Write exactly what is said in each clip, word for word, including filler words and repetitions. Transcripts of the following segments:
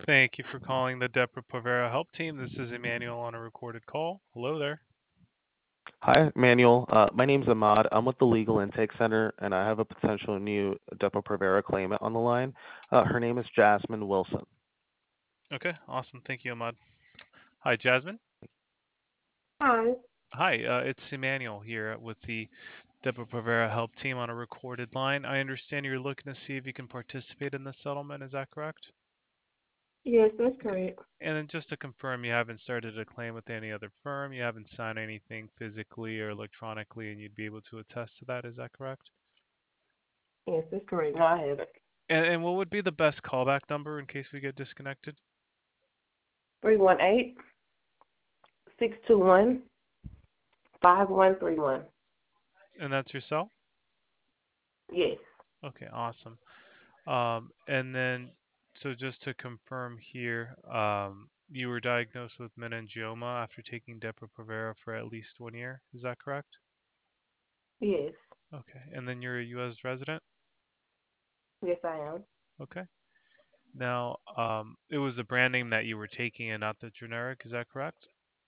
Thank you for calling the Depo-Provera help team. This is Emmanuel on a recorded call. Hello there. Hi, Manuel. Uh, my name's Ahmad. I'm with the Legal Intake Center, and I have a potential new Depo-Provera claimant on the line. Uh, her name is Jasmine Wilson. Okay, awesome. Thank you, Ahmad. Hi, Jasmine. Hi. Hi, uh, it's Emmanuel here with the Depo-Provera help team on a recorded line. I understand you're looking to see if you can participate in the settlement. Is that correct? Yes, that's Okay. correct. And then just to confirm, you haven't started a claim with any other firm. You haven't signed anything physically or electronically, and you'd be able to attest to that. Is that correct? Yes, that's correct. No, I have it. And, and what would be the best callback number in case we get disconnected? Three one eight six two one five one three one. And that's your cell? Yes. Okay, awesome. Um, and then, so just to confirm here, um, you were diagnosed with meningioma after taking Depo-Provera for at least one year. Is that correct? Yes. Okay. And then you're a U S resident? Yes, I am. Okay. Now, um, it was the brand name that you were taking and not the generic. Is that correct?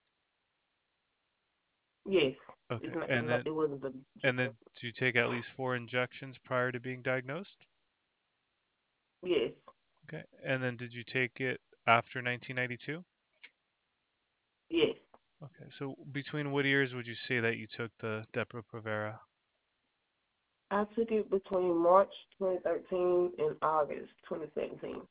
Yes. It's Okay. not, it's And not, then, it wasn't the. and then, did you take at least four injections prior to being diagnosed? Yes. Okay. And then, did you take it after nineteen ninety-two? Yes. Okay. So between what years would you say that you took the Depo-Provera? I took it between March twenty thirteen and August twenty seventeen.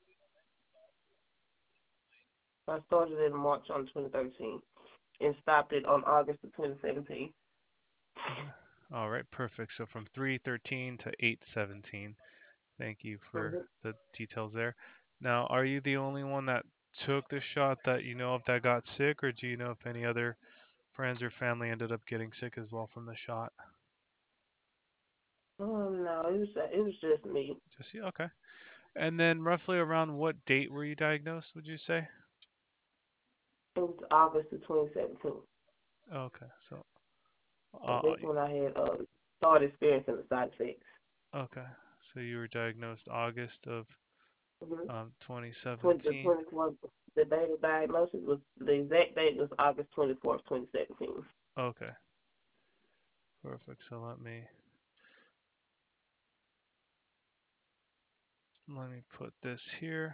I started in March on twenty thirteen and stopped it on August of twenty seventeen. Okay. All right, perfect. So from three thirteen to eight seventeen. Thank you for Mm-hmm. the details there. Now, are you the only one that took the shot that you know of that got sick, or do you know if any other friends or family ended up getting sick as well from the shot? Oh no, it was it was just me. Just you? Okay. And then roughly around what date were you diagnosed, would you say? It was August of twenty seventeen. Okay. So, And uh, that's when I had uh, started experiencing the side effects. okay. So you were diagnosed August of Mm-hmm. um, twenty, the twenty seventeen. twenty-fourth, the date of diagnosis was the exact date was August twenty-fourth, twenty seventeen. Okay. Perfect. So let me let me put this here.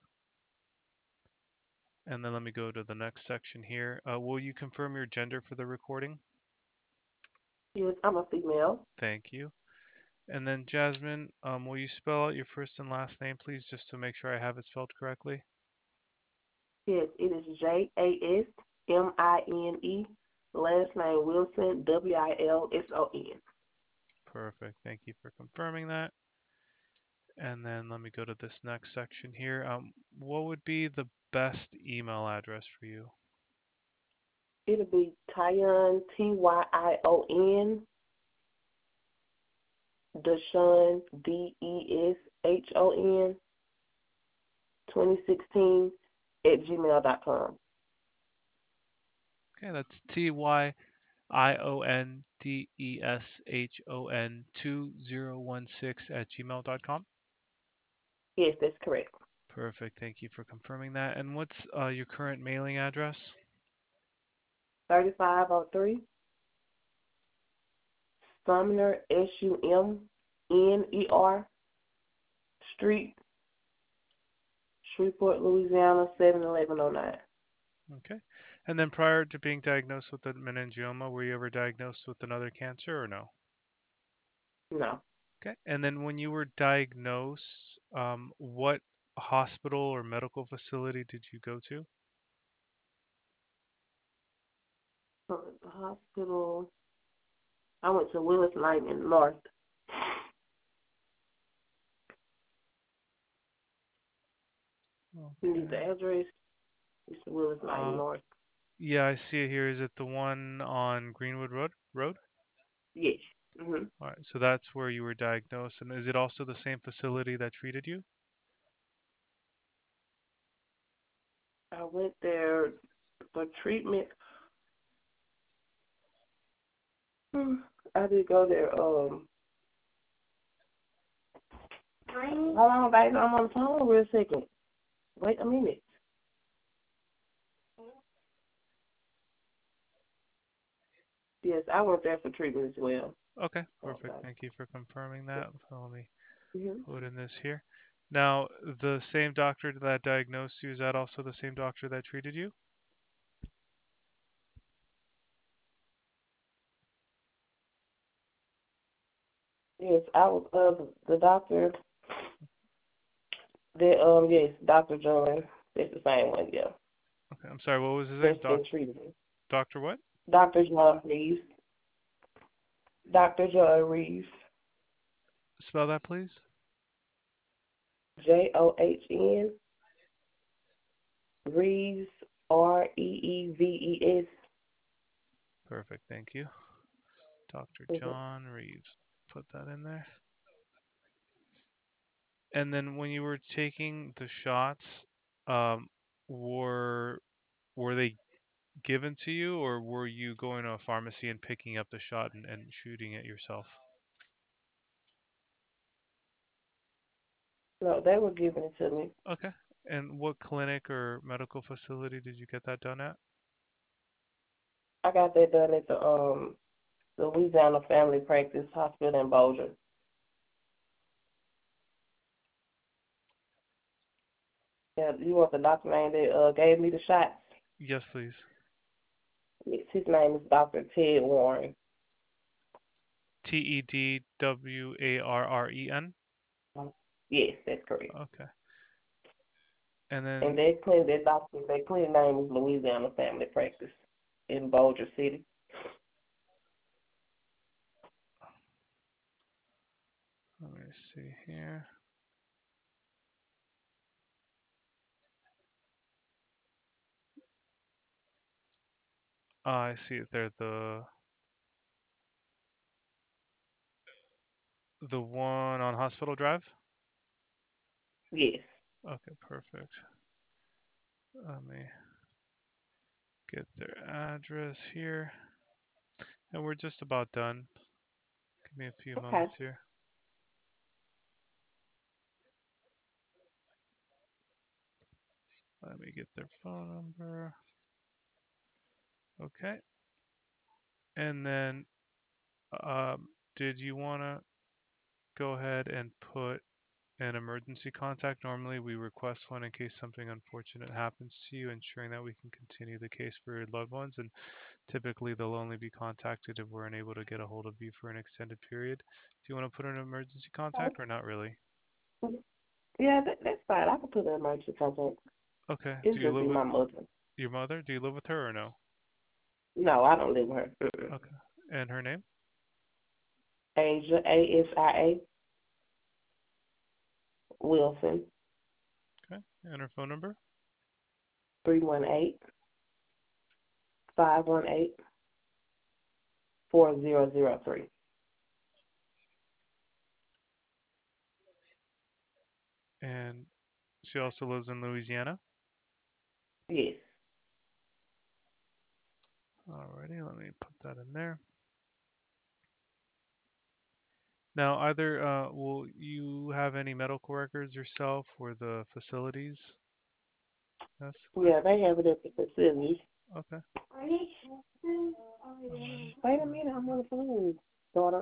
And then let me go to the next section here. Uh, will you confirm your gender for the recording? Yes, I'm a female. Thank you. And then Jasmine, um, will you spell out your first and last name, please, just to make sure I have it spelled correctly? Yes, it is J A S M I N E. Last name Wilson, W I L S O N. Perfect. Thank you for confirming that. And then let me go to this next section here. Um, what would be the best email address for you? It'll be Tyon, T Y I O N, Deshawn, D E S H O N, twenty sixteen at gmail dot com. Okay, that's T Y I O N D E S H O N two zero one six at gmail dot com. Yes, that's correct. Perfect. Thank you for confirming that. And what's uh, your current mailing address? thirty-five oh three Sumner, S U M N E R Street, Shreveport, Louisiana, seven eleven oh nine. Okay. And then prior to being diagnosed with the meningioma, were you ever diagnosed with another cancer or no? No. Okay. And then when you were diagnosed, um, what hospital or medical facility did you go to? Uh, The hospital, I went to Willis Knight in North. You need the Okay. address? It's Willis Knight in Uh, North. yeah, I see it here. Is it the one on Greenwood Road? Road? Yes. hmm All right. So that's where you were diagnosed. And is it also the same facility that treated you? I went there for treatment. Hmm, I did go there. Um, hold on, baby. I'm on the phone real second. Wait a minute. Yes, I went there for treatment as well. Okay, perfect. Okay. Thank you for confirming that. So let me Mm-hmm. put in this here. Now, the same doctor that diagnosed you, is that also the same doctor that treated you? Yes, I was uh the doctor that um yes, Doctor John. That's the same one, yeah. Okay, I'm sorry, what was his name? That's Doc been treating me. Doctor what? Doctor John Reeves. Doctor John Reeves. Spell that, please. J O H N Reeves R E E V E S. Perfect, thank you. Doctor Mm-hmm. John Reeves. Put that in there. And then when you were taking the shots, um, were were they given to you, or were you going to a pharmacy and picking up the shot and, and shooting it yourself? No, they were giving it to me. Okay. And what clinic or medical facility did you get that done at? I got that done at the um Louisiana Family Practice Hospital in Bossier. Yeah, you want the doctor name that uh, gave me the shots? Yes, please. Yes, his name is Doctor Ted Warren. T E D W A R R E N. Yes, that's correct. Okay. And And then, that clinic, that doctor, that clinic name is Louisiana Family Practice in Bossier City. let me see here. Oh, I see it there. The the one on Hospital Drive. Yes. Okay, perfect. Let me get their address here. And we're just about done. Give me a few Okay. moments here. Let me get their phone number. Okay. And then, um, did you want to go ahead and put an emergency contact? Normally, we request one in case something unfortunate happens to you, ensuring that we can continue the case for your loved ones. And typically, they'll only be contacted if we're unable to get a hold of you for an extended period. Do you want to put an emergency contact or not really? Yeah, that, that's fine. I can put an emergency contact. Okay. It'll Do you just live be with my mother. your mother? Do you live with her or no? No, I don't live with her. Mm-mm. Okay. And her name? Asia, A S I A, Wilson, Okay. And her phone number? three one eight, five one eight, four zero zero three. And she also lives in Louisiana. Yes. Alrighty, let me put that in there. Now, either uh, will you have any medical records yourself or the facilities? Yes. Yeah, they have it at the facility. Okay. Alrighty. Wait a minute, I'm on the phone, daughter.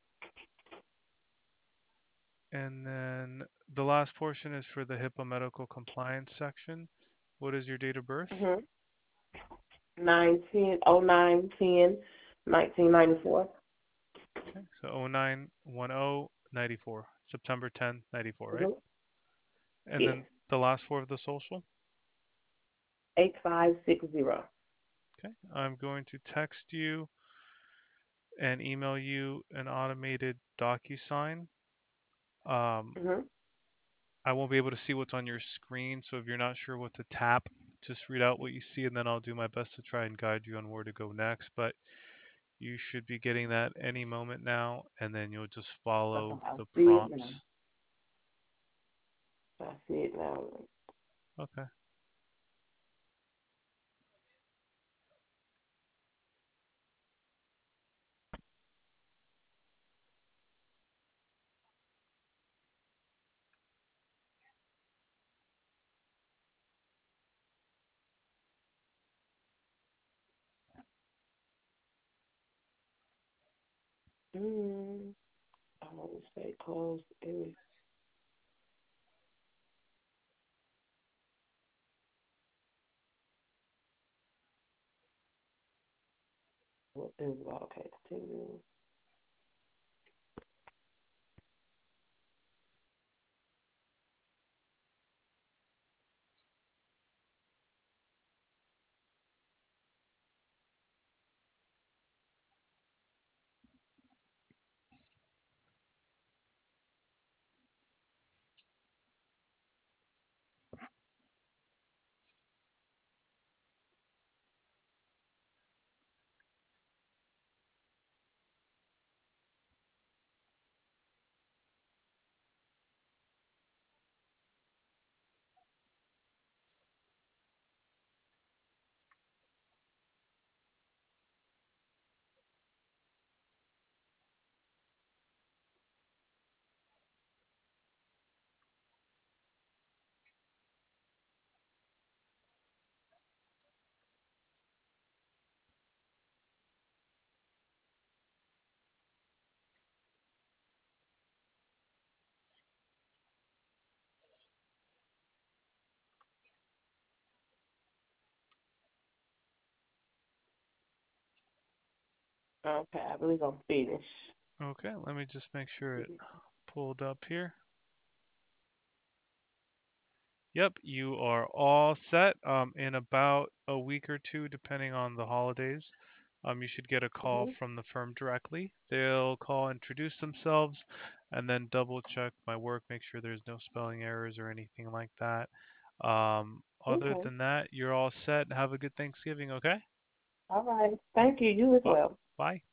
And then the last portion is for the HIPAA medical compliance section. What is your date of birth? Mhm. Nine ten oh nine ten nineteen ninety four. Okay, so oh nine one oh ninety-four, September tenth, ninety-four, right? Mhm. And Yes. then the last four of the social. Eight five six zero. Okay, I'm going to text you and email you an automated DocuSign. Um, Mhm. I won't be able to see what's on your screen, so if you're not sure what to tap, just read out what you see, and then I'll do my best to try and guide you on where to go next. But you should be getting that any moment now, and then you'll just Okay, follow I the see it now. prompts. I see it now. Okay. Mm, I want to say close. It was, it was okay. Continue. Okay, I believe I'm finished. Okay, let me just make sure it pulled up here. Yep, you are all set. Um, in about a week or two, depending on the holidays, um, you should get a call Mm-hmm. from the firm directly. They'll call, introduce themselves, and then double check my work, make sure there's no spelling errors or anything like that. Um, other Okay. than that, you're all set. Have a good Thanksgiving, okay? All right. Thank you. You as Bu- well. Bye.